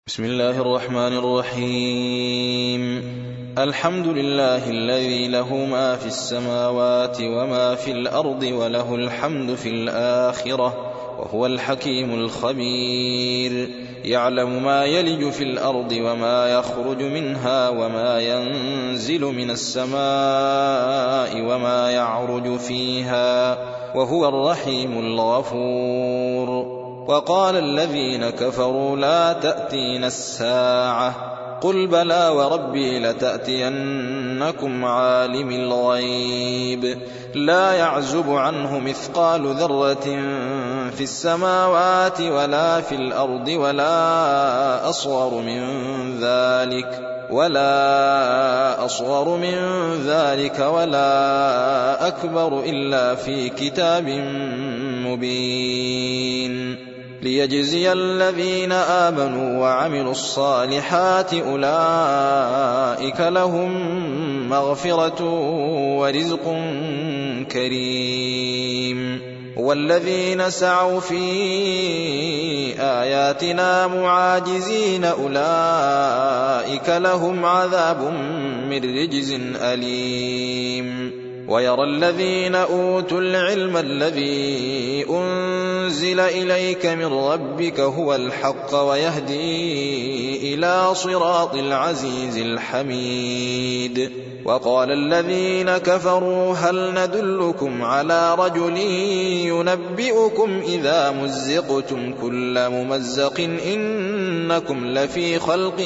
بسم الله الرحمن الرحيم. الحمد لله الذي له ما في السماوات وما في الأرض وله الحمد في الآخرة وهو الحكيم الخبير. يعلم ما يلج في الأرض وما يخرج منها وما ينزل من السماء وما يعرج فيها وهو الرحيم الغفور. وقال الذين كفروا لا تأتينا الساعة قل بلى وربي لتأتينكم عالم الغيب لا يعزب عنه مثقال ذرة في السماوات ولا في الأرض ولا أصغر من ذلك ولا أكبر إلا في كتاب مبين ليجزي الذين آمنوا وعملوا الصالحات أولئك لهم مغفرة ورزق كريم. والذين سعوا في آياتنا معاجزين أولئك لهم عذاب من رجز أليم. ويرى الذين أوتوا العلم الذي أنزل إليك من ربك هو الحق ويهدي إلى صراط العزيز الحميد. وقال الذين كفروا هل ندلكم على رجل ينبئكم إذا مزقتم كل ممزق إنكم لفي خلق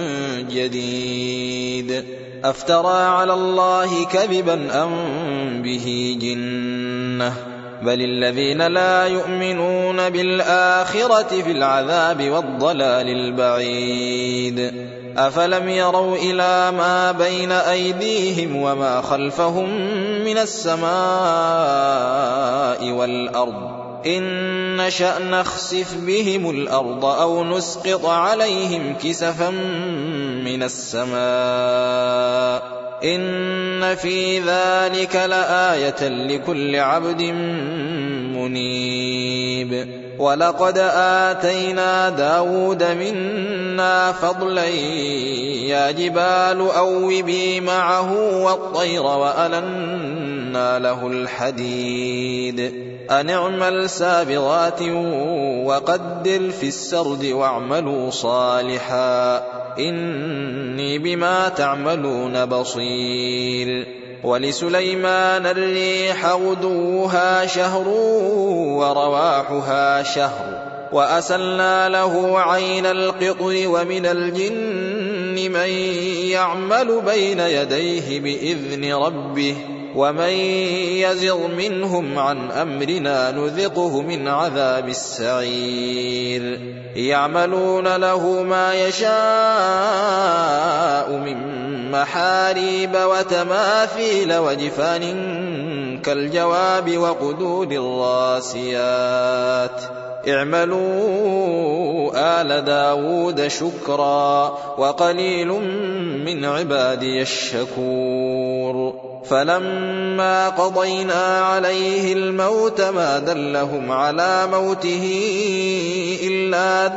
جديد أفترى على الله كذبا أم به جنة بل الذين لا يؤمنون بالآخرة في العذاب والضلال البعيد. أفلم يروا إلى ما بين أيديهم وما خلفهم من السماء والأرض إن نشأ نخسف بهم الأرض أو نسقط عليهم كسفا من السماء إن في ذلك لآية لكل عبد منيب. ولقد آتينا داود منا فضلا يا جبال أوبي معه والطير وألنا له الحديد أن اعمل سابغات وقدر في السرد واعملوا صالحا إني بما تعملون بصير. ولسليمان الريح غدوها شهر ورواحها شهر وأسلنا له عين القطر ومن الجن من يعمل بين يديه بإذن ربه ومن يزغ منهم عن أمرنا نذقه من عذاب السعير. يعملون له ما يشاء من محاريب وتماثيل وجفان كالجواب وقدور الراسيات اعملوا آل داود شكرا وقليل من عبادي الشكور. فلما قضينا عليه الموت ما دلهم على موته إلا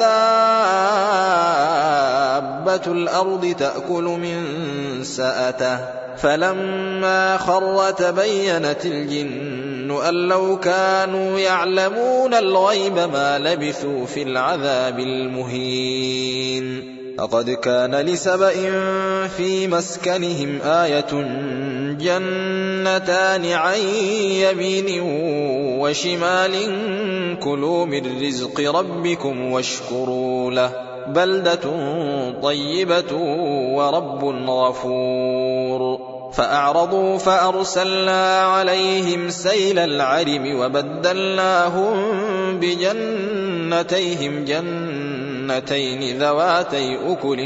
دابة الأرض تأكل من سأته فلما خر تبينت الجن أن لو كانوا يعلمون الغيب ما لبثوا في العذاب المهين. لقد كان لسبإ في مسكنهم آية جنتان عن يمين وشمال كلوا من رزق ربكم واشكروا له بلدة طيبة ورب غفور. فأعرضوا فأرسلنا عليهم سيل العرم وبدلناهم بجنتيهم جنتين ذواتي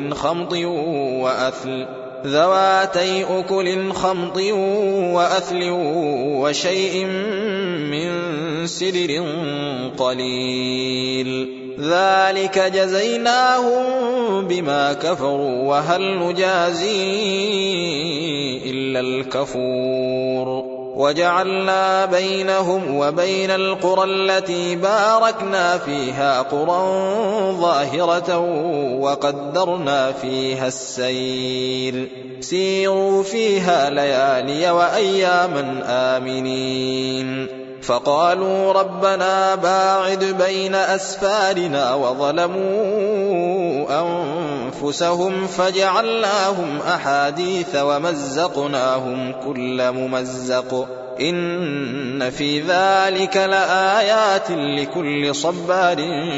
أكل خمط وأثل وشيء من سدر قليل ذلك جزيناهم بما كفروا وهل نجازي إلا الكفور. وجعلنا بينهم وبين القرى التي باركنا فيها قرى ظاهرة وقدرنا فيها السير سيروا فيها ليالي وأياما آمنين فقالوا ربنا باعد بين أسفارنا وظلموا أنفسهم فجعلناهم أحاديث ومزقناهم كل ممزق إن في ذلك لآيات لكل صبار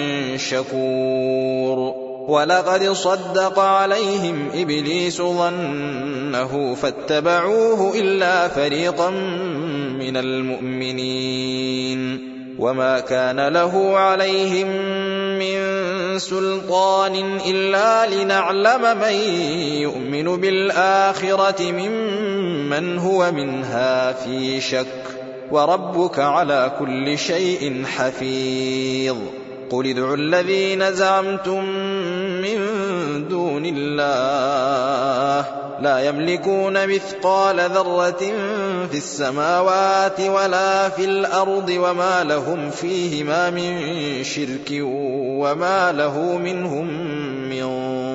شكور ولقد صدق عليهم إبليس ظنه فاتبعوه إلا فريقا من المؤمنين وما كان له عليهم من سلطان إلا لنعلم من يؤمن بالآخرة ممن هو منها في شك وربك على كل شيء حفيظ قل ادعوا الذين زعمتم من دون الله لا يملكون مثقال ذرة في السماوات ولا في الأرض وما لهم فيهما من شرك وما له منهم من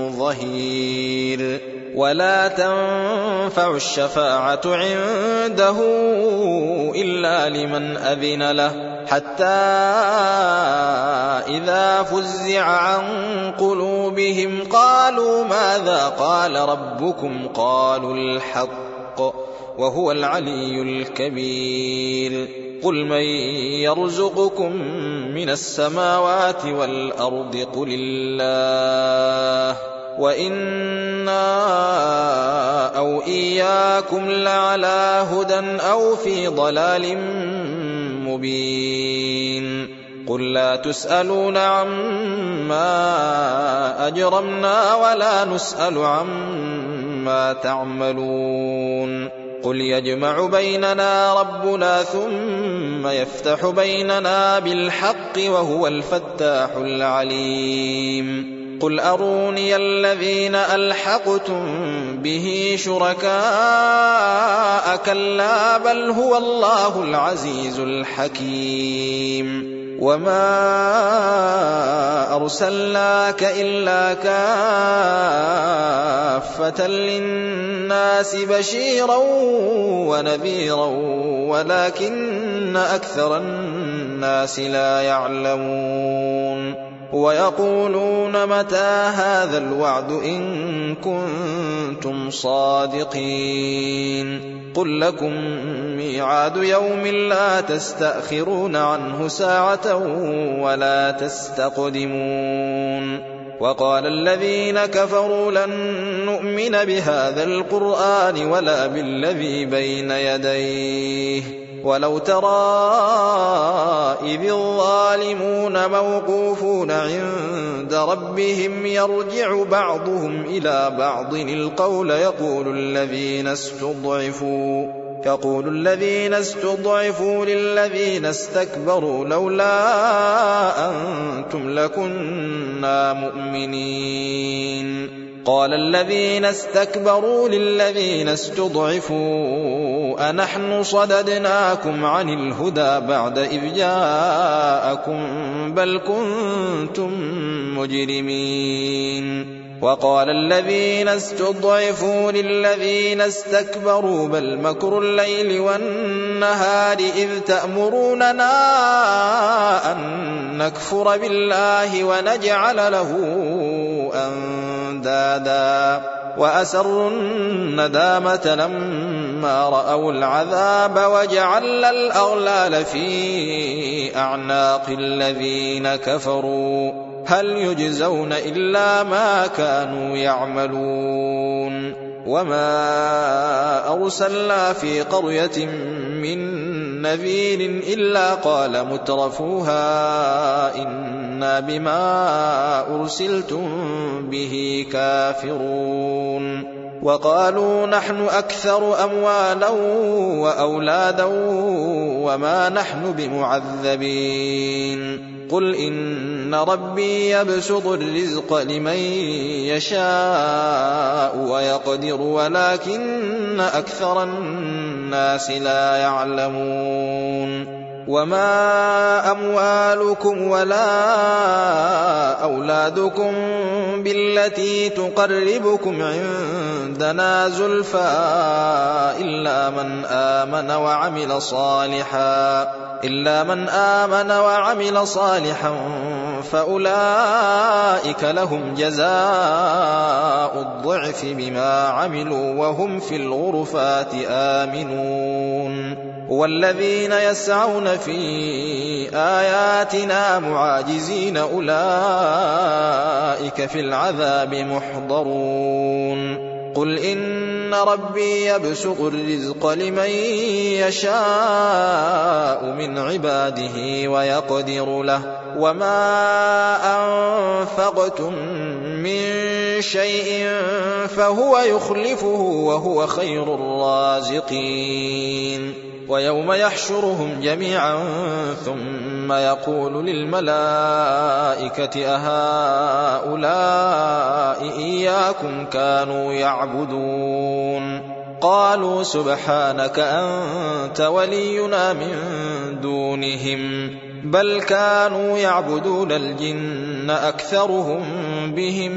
ظهير ولا تنفع الشفاعة عنده إلا لمن أذن له حتى إذا فزع عن قلوبهم قالوا ماذا قال ربكم قالوا الحق وهو العلي الكبير قل من يرزقكم من السماوات والأرض قل الله وإنا أو إياكم لعلى هدى أو في ضلال مبين قل لا تسألون عما أجرمنا ولا نسأل عما تعملون قل يجمع بيننا ربنا ثم يفتح بيننا بالحق وهو الفتاح العليم قل أروني الذين ألحقتم به شركاء كلا بل هو الله العزيز الحكيم وما أرسلناك إلا كافة للناس بشيرا ونذيرا ولكن أكثر الناس لا يعلمون ويقولون متى هذا الوعد إن كنتم صادقين قل لكم ميعاد يوم لا تستأخرون عنه ساعة ولا تستقدمون وقال الذين كفروا لن نؤمن بهذا القرآن ولا بالذي بين يديه ولو ترى إذ الظالمون موقوفون عند ربهم يرجع بعضهم إلى بعض القول يقول الذين استضعفوا للذين استكبروا لولا أنتم لكنا مؤمنين قال الذين استكبروا للذين استضعفوا أنحن صددناكم عن الهدى بعد إذ جاءكم بل كنتم مجرمين وقال الذين استضعفوا للذين استكبروا بل مكر الليل والنهار إذ تأمروننا أن نكفر بالله ونجعل له أندادا وأسروا الندامة لما رأوا العذاب وجعلنا الأغلال في أعناق الذين كفروا هل يجزون إلا ما كانوا يعملون وما أرسلنا في قرية من نذير إلا قال مترفوها إنا بما أرسلتم به كافرون وقالوا نحن أكثر أموالا وأولادا وما نحن بمعذبين قل إن ربي يبسط الرزق لمن يشاء ويقدر ولكن أكثر الناس لا يعلمون وما أموالكم ولا أولادكم بالتي تقربكم عندنا زلفى إلا من آمن وعمل صالحا فأولئك لهم جزاء الضعف بما عملوا وهم في الغرفات آمنون والذين يسعون في آياتنا معاجزين أولئك في العذاب محضرون قل إن ربي يبسط الرزق لمن يشاء من عباده ويقدر له وما أنفقتم من شيء فهو يخلفه وهو خير الرازقين ويوم يحشرهم جميعا ثم يقول للملائكة أهؤلاء إياكم كانوا يعبدون قالوا سبحانك أنت ولينا من دونهم بل كانوا يعبدون الجن أكثرهم بهم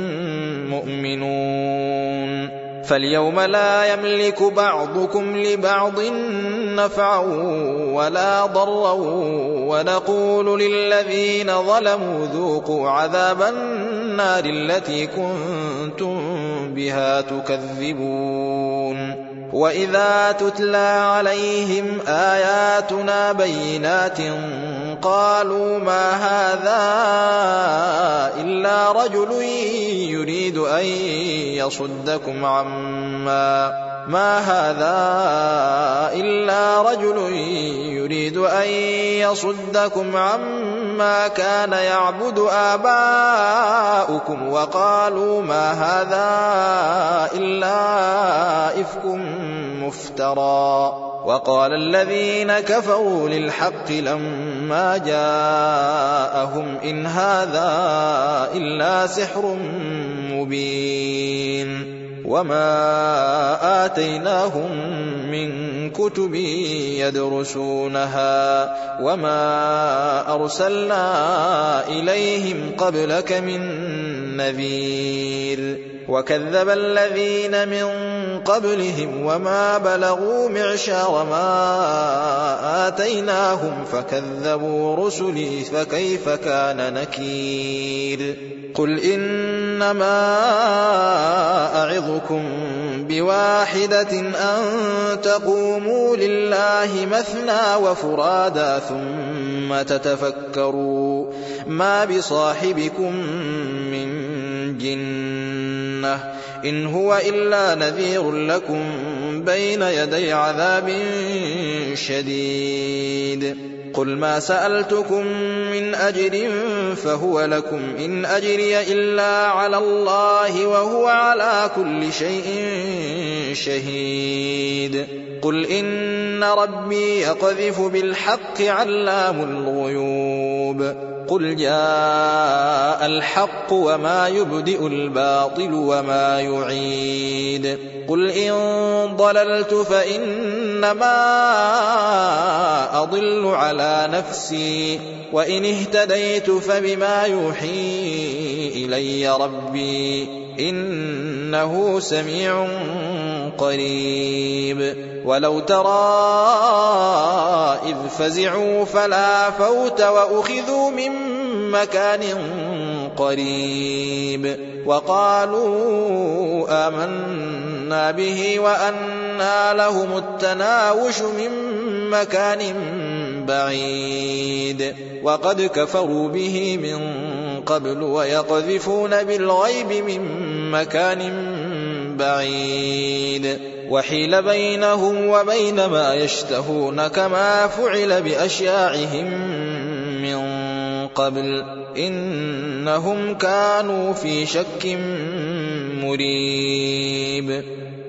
مؤمنون فاليوم لا يملك بعضكم لبعض نفعا ولا ضرا ونقول للذين ظلموا ذوقوا عذاب النار التي كنتم بها تكذبون وإذا تتلى عليهم آياتنا بينات قالوا ما هذا إلا رجل يريد أن يصدكم عما كان يعبد آباؤكم وقالوا ما هذا إلا إفك مفترى وقال الذين كفروا للحق لما جاءهم إن هذا إلا سحر مبين وما آتيناهم من كتب يدرسونها وما أرسلنا إليهم قبلك من نذير وكذب الذين من قبلهم وما بلغوا معشار ما آتيناهم فكذبوا رسلي فكيف كان نكير قل إنما أعظكم بواحدة أن تقوموا لله مثنى وفرادا ثم تتفكروا ما بصاحبكم من جنة إن هو إلا نذير لكم بين يدي عذاب شديد قل ما سألتكم من أجر فهو لكم إن أجري إلا على الله وهو على كل شيء شهيد قل إن ربي يقذف بالحق علام الغيوب قل جاء الحق وما يبدئ الباطل وما يعيد قل إن ضللت فإنما أضل على نفسي وإن اهتديت فبما يوحي إلي ربي إنه سميع قريب ولو ترى إذ فزعوا فلا فوت وأخذوا من مكان قريب وقالوا آمنا به وأنى لهم التناوش من مكان بعيد وقد كفروا به من قبل ويقذفون بالغيب من مكان بعيد وحيل بينهم وبين ما يشتهون كما فعل بأشياعهم من قبل إنهم كانوا في شك مريب